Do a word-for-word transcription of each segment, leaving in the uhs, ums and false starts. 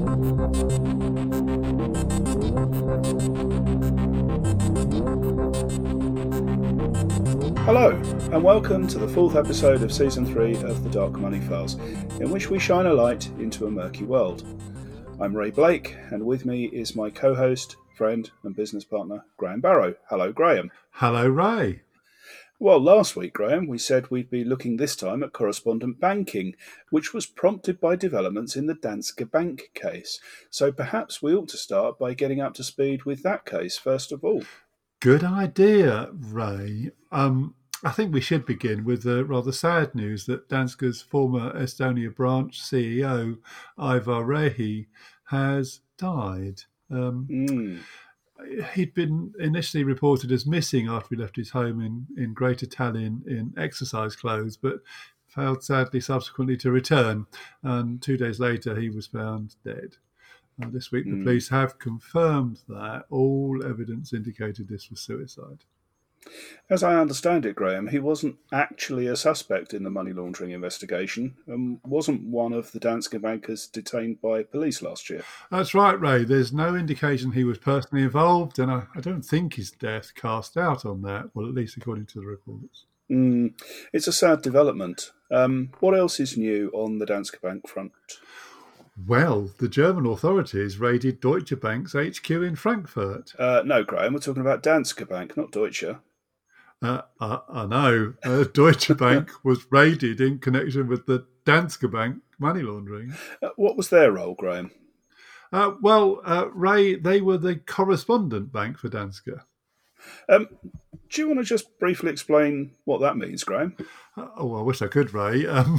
Hello, and welcome to the fourth episode of Season three of The Dark Money Files, in which we shine a light into a murky world. I'm Ray Blake, and with me is my co-host, friend and business partner, Graham Barrow. Hello, Graham. Hello, Ray. Well, last week, Graham, we said we'd be looking this time at correspondent banking, which was prompted by developments in the Danske Bank case. So perhaps we ought to start by getting up to speed with that case first of all. Good idea, Ray. Um, I think we should begin with the rather sad news that Danske's former Estonia branch C E O, Ivar Rehi, has died. Um, Mm. He'd been initially reported as missing after he left his home in, in Greater Tallinn in exercise clothes, but failed sadly subsequently to return. And two days later, he was found dead. Uh, this week, the Mm. police have confirmed that all evidence indicated this was suicide. As I understand it, Graham, he wasn't actually a suspect in the money laundering investigation and wasn't one of the Danske bankers detained by police last year. That's right, Ray. There's no indication he was personally involved, and I, I don't think his death cast doubt on that, well, at least according to the reports. Mm. It's a sad development. Um, what else is new on the Danske Bank front? Well, the German authorities raided Deutsche Bank's H Q in Frankfurt. Uh, no, Graham, we're talking about Danske Bank, not Deutsche. Uh, I, I know. Uh, Deutsche Bank was raided in connection with the Danske Bank money laundering. Uh, what was their role, Graham? Uh, well, uh, Ray, they were the correspondent bank for Danske. Um, do you want to just briefly explain what that means, Graham? Uh, oh, I wish I could, Ray. Um,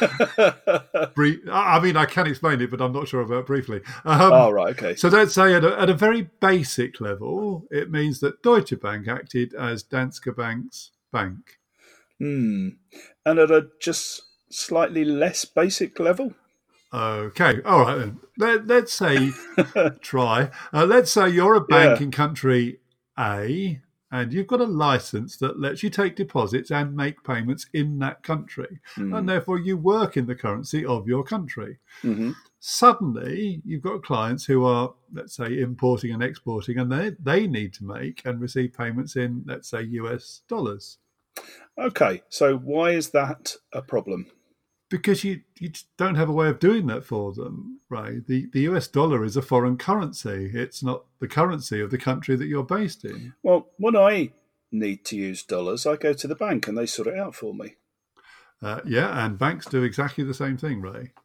brief, I mean, I can explain it, but I'm not sure about briefly. Um, oh, right, okay. So let's say at a, at a very basic level, it means that Deutsche Bank acted as Danske Bank's bank. Hmm. And at a just slightly less basic level? Okay, all right then. Let, let's say, try. Uh, let's say you're a bank Yeah. in country A, and you've got a license that lets you take deposits and make payments in that country, Mm. and therefore you work in the currency of your country. Mm-hmm. Suddenly, you've got clients who are, let's say, importing and exporting, and they, they need to make and receive payments in, let's say, U S dollars. Okay, so why is that a problem? Because you, you don't have a way of doing that for them, right? The, the U S dollar is a foreign currency. It's not the currency of the country that you're based in. Well, when I need to use dollars, I go to the bank and they sort it out for me. Uh, yeah, and banks do exactly the same thing, Ray.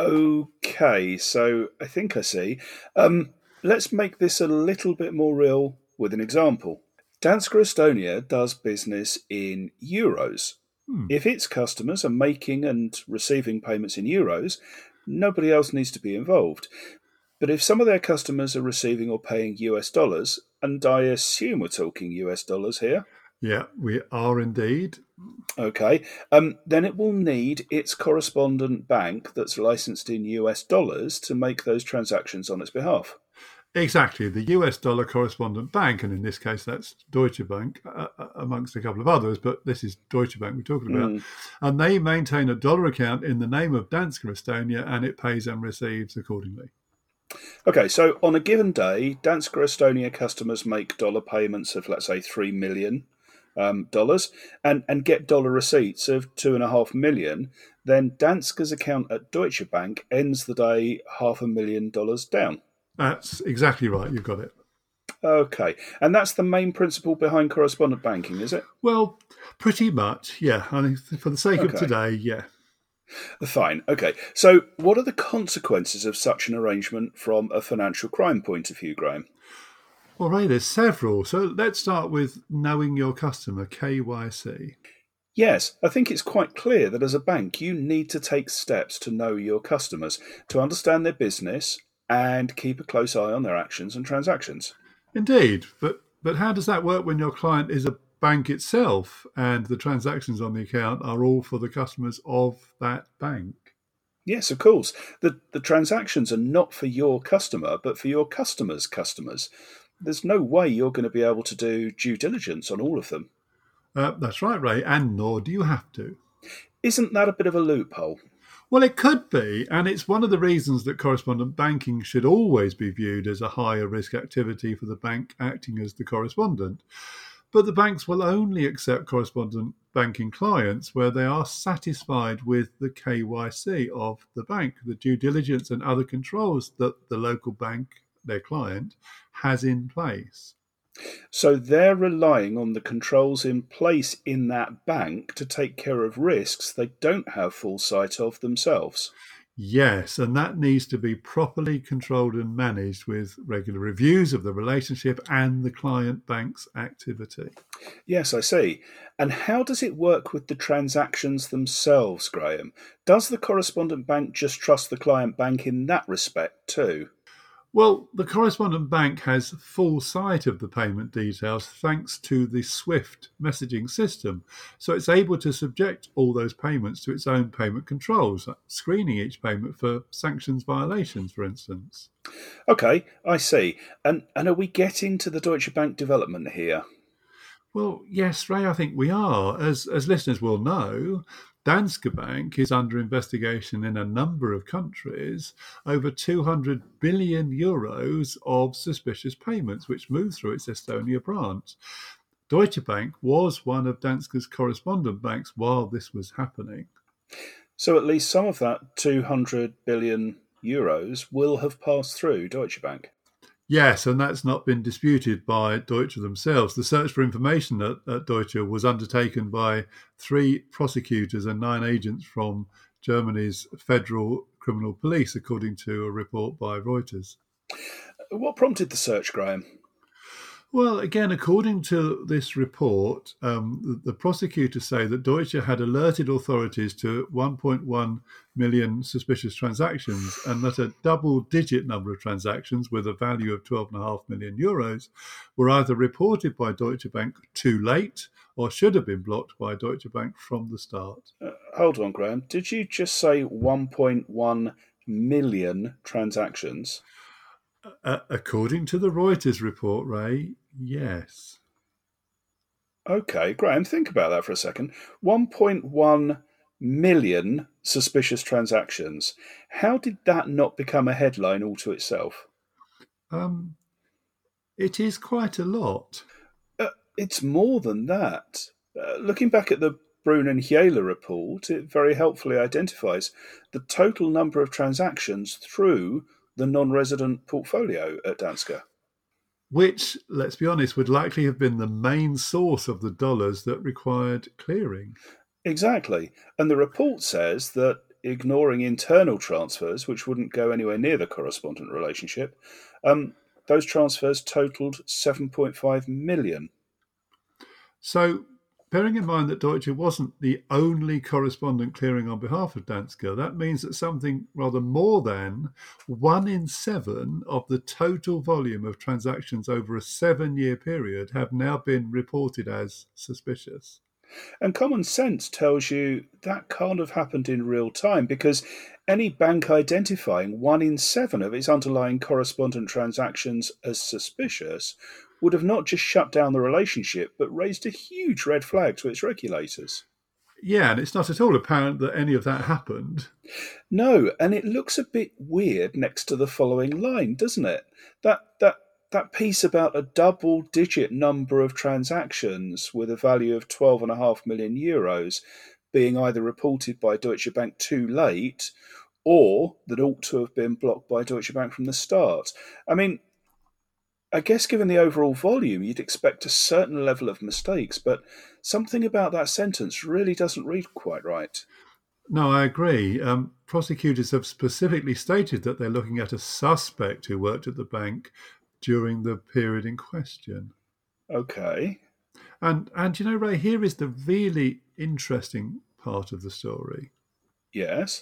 Okay, so I think I see. Um, let's make this a little bit more real with an example. Danske Estonia does business in euros. Hmm. If its customers are making and receiving payments in euros, nobody else needs to be involved. But if some of their customers are receiving or paying U S dollars, and I assume we're talking U S dollars here, Yeah, we are indeed. okay, um, then it will need its correspondent bank that's licensed in U S dollars to make those transactions on its behalf. Exactly, the U S dollar correspondent bank, and in this case that's Deutsche Bank, uh, amongst a couple of others, but this is Deutsche Bank we're talking about. Mm. And they maintain a dollar account in the name of Danske Estonia, and it pays and receives accordingly. Okay, so on a given day, Danske Estonia customers make dollar payments of, let's say, three million um, dollars and, and get dollar receipts of two and a half million. Then Danske's account at Deutsche Bank ends the day half a million dollars down. That's exactly right, you've got it. Okay, and that's the main principle behind correspondent banking, is it? Well, pretty much, yeah. I mean, for the sake Okay. of today, yeah. Fine, okay. So what are the consequences of such an arrangement from a financial crime point of view, Graham? All right, there's several. So let's start with knowing your customer, K Y C. Yes, I think it's quite clear that as a bank, you need to take steps to know your customers, to understand their business, and keep a close eye on their actions and transactions. Indeed, but but how does that work when your client is a bank itself and the transactions on the account are all for the customers of that bank? Yes, of course. The, the transactions are not for your customer, but for your customer's customers. There's no way you're going to be able to do due diligence on all of them. Uh, that's right, Ray, and nor do you have to. Isn't that a bit of a loophole? Well, it could be, and it's one of the reasons that correspondent banking should always be viewed as a higher risk activity for the bank acting as the correspondent. But the banks will only accept correspondent banking clients where they are satisfied with the K Y C of the bank, the due diligence and other controls that the local bank, their client, has in place. So they're relying on the controls in place in that bank to take care of risks they don't have full sight of themselves. Yes, and that needs to be properly controlled and managed with regular reviews of the relationship and the client bank's activity. Yes, I see. And how does it work with the transactions themselves, Graham? Does the correspondent bank just trust the client bank in that respect too? Well, the correspondent bank has full sight of the payment details thanks to the SWIFT messaging system. So it's able to subject all those payments to its own payment controls, screening each payment for sanctions violations, for instance. Okay, I see. And and are we getting to the Deutsche Bank development here? Well, yes, Ray, I think we are. As, as listeners will know, Danske Bank is under investigation in a number of countries over two hundred billion euros of suspicious payments which move through its Estonia branch. Deutsche Bank was one of Danske's correspondent banks while this was happening. So at least some of that two hundred billion euros will have passed through Deutsche Bank. Yes, and that's not been disputed by Deutsche themselves. The search for information at, at Deutsche was undertaken by three prosecutors and nine agents from Germany's Federal Criminal Police, according to a report by Reuters. What prompted the search, Graham? Well, again, according to this report, um, the, the prosecutors say that Deutsche had alerted authorities to one point one million suspicious transactions and that a double-digit number of transactions with a value of twelve point five million euros were either reported by Deutsche Bank too late or should have been blocked by Deutsche Bank from the start. Uh, hold on, Graham. Did you just say one point one million transactions? Uh, according to the Reuters report, Ray, yes. Okay, Graham, think about that for a second. one point one million suspicious transactions. How did that not become a headline all to itself? Um, it is quite a lot. Uh, it's more than that. Uh, looking back at the Brun and Hjela report, it very helpfully identifies the total number of transactions through the non-resident portfolio at Danske. Which, let's be honest, would likely have been the main source of the dollars that required clearing. Exactly. And the report says that ignoring internal transfers, which wouldn't go anywhere near the correspondent relationship, um, those transfers totaled seven point five million. So, bearing in mind that Deutsche wasn't the only correspondent clearing on behalf of Danske, that means that something rather more than one in seven of the total volume of transactions over a seven-year period have now been reported as suspicious. And common sense tells you that can't have happened in real time because any bank identifying one in seven of its underlying correspondent transactions as suspicious would have not just shut down the relationship, but raised a huge red flag to its regulators. Yeah, and it's not at all apparent that any of that happened. No, and it looks a bit weird next to the following line, doesn't it? That that that piece about a double digit number of transactions with a value of twelve and a half million euros being either reported by Deutsche Bank too late or that ought to have been blocked by Deutsche Bank from the start. I mean, I guess given the overall volume, you'd expect a certain level of mistakes, but something about that sentence really doesn't read quite right. No, I agree. Um, prosecutors have specifically stated that they're looking at a suspect who worked at the bank during the period in question. Okay. And and you know, Ray, here is the really interesting part of the story. Yes.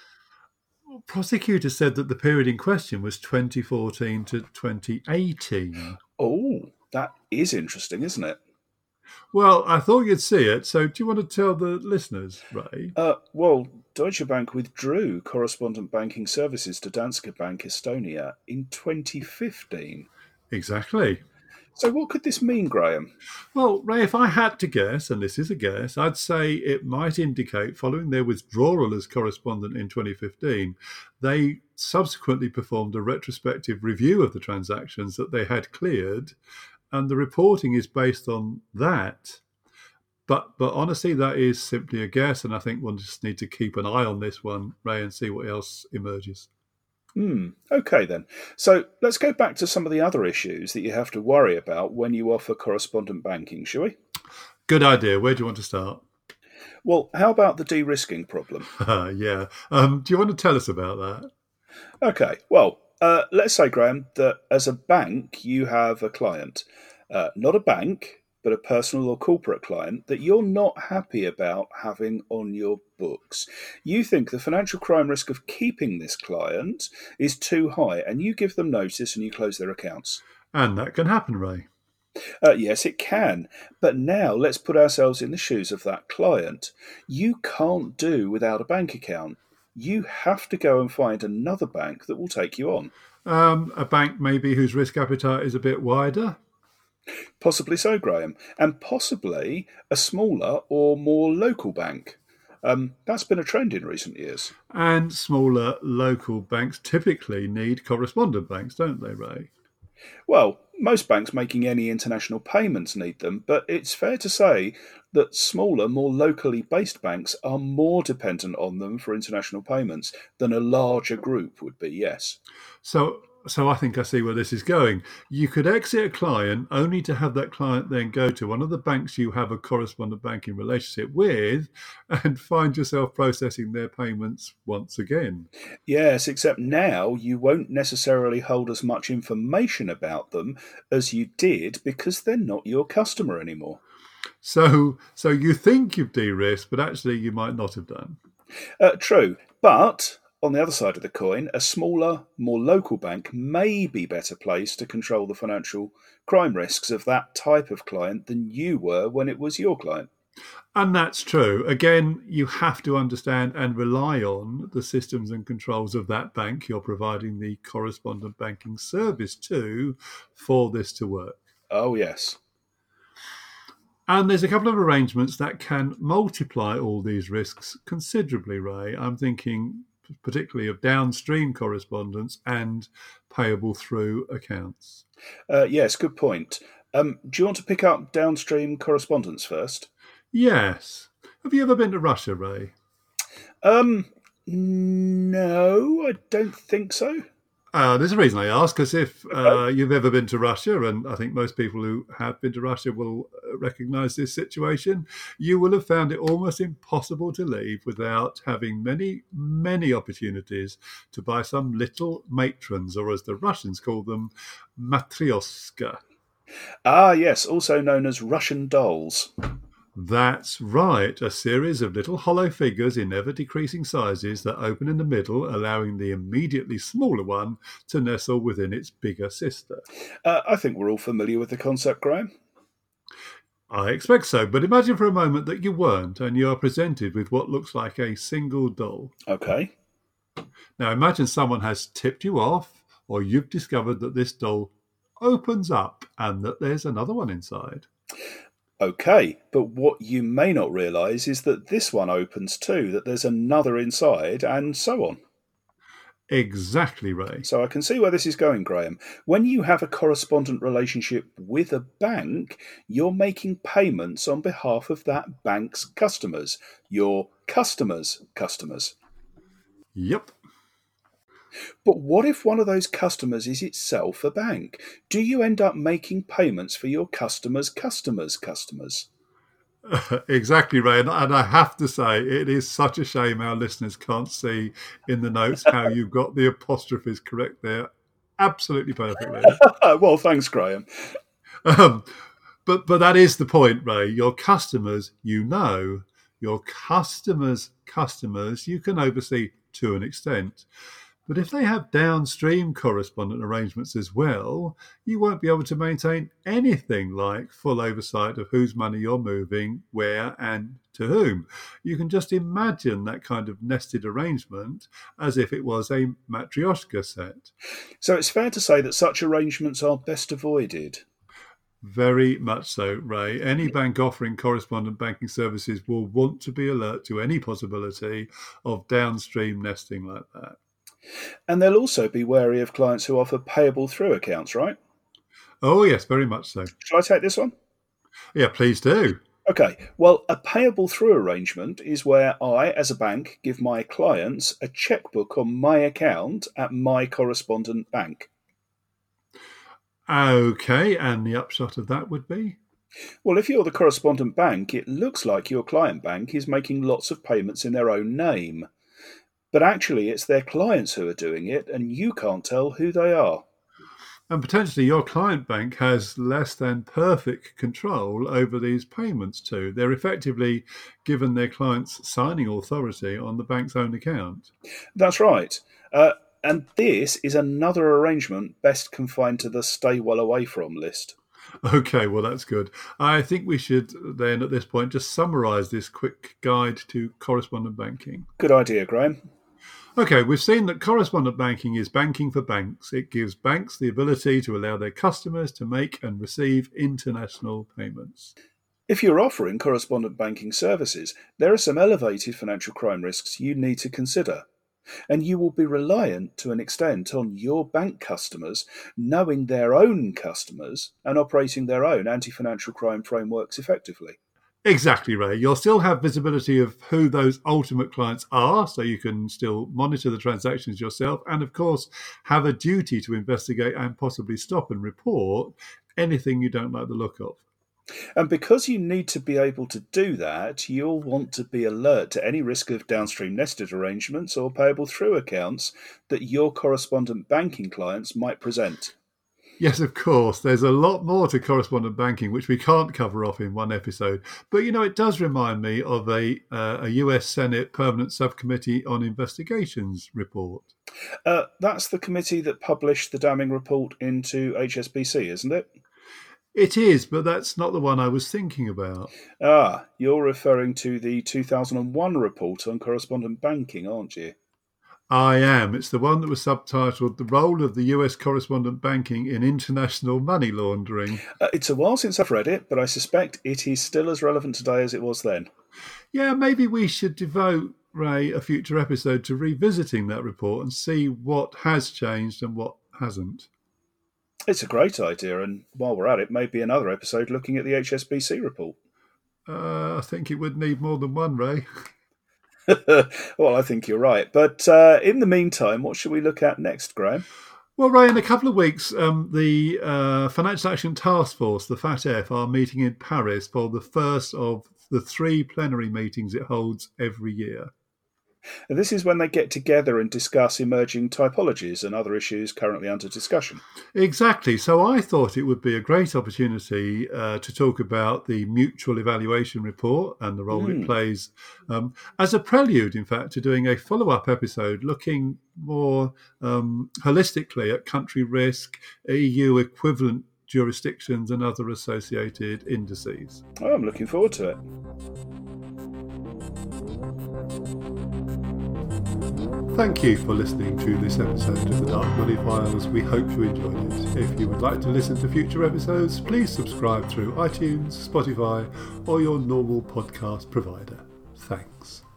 Prosecutors said that the period in question was twenty fourteen to twenty eighteen. Oh, that is interesting, isn't it? Well, I thought you'd see it. So, do you want to tell the listeners, Ray? Uh, well, Deutsche Bank withdrew correspondent banking services to Danske Bank Estonia in twenty fifteen. Exactly. So what could this mean, Graham? Well, Ray, if I had to guess, and this is a guess, I'd say it might indicate, following their withdrawal as correspondent in twenty fifteen, they subsequently performed a retrospective review of the transactions that they had cleared, and the reporting is based on that. But but honestly, that is simply a guess, and I think we'll just need to keep an eye on this one, Ray, and see what else emerges. Hmm. Okay, then. So let's go back to some of the other issues that you have to worry about when you offer correspondent banking, shall we? Good idea. Where do you want to start? Well, how about the de-risking problem? yeah. Um, do you want to tell us about that? Okay, well, uh, let's say, Graham, that as a bank, you have a client, uh, not a bank, but a personal or corporate client that you're not happy about having on your books. You think the financial crime risk of keeping this client is too high, and you give them notice and you close their accounts. And that can happen, Ray. Uh, yes, it can. But now let's put ourselves in the shoes of that client. You can't do without a bank account. You have to go and find another bank that will take you on. Um, a bank maybe whose risk appetite is a bit wider? Possibly so, Graham. And possibly a smaller or more local bank. Um, that's been a trend in recent years. And smaller local banks typically need correspondent banks, don't they, Ray? Well, most banks making any international payments need them, but it's fair to say that smaller, more locally based banks are more dependent on them for international payments than a larger group would be, yes. So so I think I see where this is going. You could exit a client only to have that client then go to one of the banks you have a correspondent banking relationship with and find yourself processing their payments once again. Yes, except now you won't necessarily hold as much information about them as you did because they're not your customer anymore. So so you think you've de-risked, but actually you might not have done. Uh, true, but on the other side of the coin, a smaller, more local bank may be better placed to control the financial crime risks of that type of client than you were when it was your client. And that's true. Again, you have to understand and rely on the systems and controls of that bank you're providing the correspondent banking service to for this to work. Oh, yes. And there's a couple of arrangements that can multiply all these risks considerably, Ray. I'm thinking particularly of downstream correspondence and payable through accounts. Uh, yes, good point. Um, do you want to pick up downstream correspondence first? Yes. Have you ever been to Russia, Ray? Um, no, I don't think so. Uh, there's a reason I ask, because if uh, you've ever been to Russia, and I think most people who have been to Russia will recognise this situation, you will have found it almost impossible to leave without having many, many opportunities to buy some little matrons, or as the Russians call them, matryoshka. Ah, yes, also known as Russian dolls. That's right, a series of little hollow figures in ever-decreasing sizes that open in the middle, allowing the immediately smaller one to nestle within its bigger sister. Uh, I think we're all familiar with the concept, Graham. I expect so, but imagine for a moment that you weren't, and you are presented with what looks like a single doll. Okay. Now imagine someone has tipped you off, or you've discovered that this doll opens up and that there's another one inside. Okay, but what you may not realise is that this one opens too, that there's another inside, and so on. Exactly, Ray. So I can see where this is going, Graham. When you have a correspondent relationship with a bank, you're making payments on behalf of that bank's customers, your customers' customers. Yep. But what if one of those customers is itself a bank? Do you end up making payments for your customers' customers' customers? Exactly, Ray. And, and I have to say, it is such a shame our listeners can't see in the notes how you got the apostrophes correct there. Absolutely perfectly. Well, thanks, Graham. Um, but but that is the point, Ray. Your customers, you know, your customers' customers, you can oversee to an extent. But if they have downstream correspondent arrangements as well, you won't be able to maintain anything like full oversight of whose money you're moving, where, and to whom. You can just imagine that kind of nested arrangement as if it was a matryoshka set. So it's fair to say that such arrangements are best avoided. Very much so, Ray. Any bank offering correspondent banking services will want to be alert to any possibility of downstream nesting like that. And they'll also be wary of clients who offer payable through accounts, right? Oh, yes, very much so. Shall I take this one? Yeah, please do. Okay, well, a payable through arrangement is where I, as a bank, give my clients a checkbook on my account at my correspondent bank. Okay, and the upshot of that would be? Well, if you're the correspondent bank, it looks like your client bank is making lots of payments in their own name. But actually, it's their clients who are doing it, and you can't tell who they are. And potentially your client bank has less than perfect control over these payments too. They're effectively given their clients signing authority on the bank's own account. That's right. Uh, and this is another arrangement best confined to the stay well away from list. Okay, well, that's good. I think we should then, at this point, just summarise this quick guide to correspondent banking. Good idea, Graham. Okay, we've seen that correspondent banking is banking for banks. It gives banks the ability to allow their customers to make and receive international payments. If you're offering correspondent banking services, there are some elevated financial crime risks you need to consider. And you will be reliant to an extent on your bank customers knowing their own customers and operating their own anti-financial crime frameworks effectively. Exactly, Ray. You'll still have visibility of who those ultimate clients are, so you can still monitor the transactions yourself, and of course have a duty to investigate and possibly stop and report anything you don't like the look of. And because you need to be able to do that, you'll want to be alert to any risk of downstream nested arrangements or payable through accounts that your correspondent banking clients might present. Yes, of course. There's a lot more to correspondent banking, which we can't cover off in one episode. But, you know, it does remind me of a, uh, a U S Senate Permanent Subcommittee on Investigations report. Uh, that's the committee that published the damning report into H S B C, isn't it? It is, but that's not the one I was thinking about. Ah, you're referring to the two thousand one report on correspondent banking, aren't you? I am. It's the one that was subtitled The Role of the U S Correspondent Banking in International Money Laundering. Uh, it's a while since I've read it, but I suspect it is still as relevant today as it was then. Yeah, maybe we should devote, Ray, a future episode to revisiting that report and see what has changed and what hasn't. It's a great idea, and while we're at it, maybe another episode looking at the H S B C report. Uh, I think it would need more than one, Ray. Well, I think you're right. But uh, in the meantime, what should we look at next, Graham? Well, Ray, in a couple of weeks, um, the uh, Financial Action Task Force, the FATF, are meeting in Paris for the first of the three plenary meetings it holds every year. And this is when they get together and discuss emerging typologies and other issues currently under discussion. Exactly. So I thought it would be a great opportunity uh, to talk about the Mutual Evaluation Report and the role mm. it plays um, as a prelude, in fact, to doing a follow-up episode looking more um, holistically at country risk, E U equivalent jurisdictions and other associated indices. Oh, I'm looking forward to it. Thank you for listening to this episode of the Dark Money Files. We hope you enjoyed it. If you would like to listen to future episodes, please subscribe through iTunes, Spotify, or your normal podcast provider. Thanks.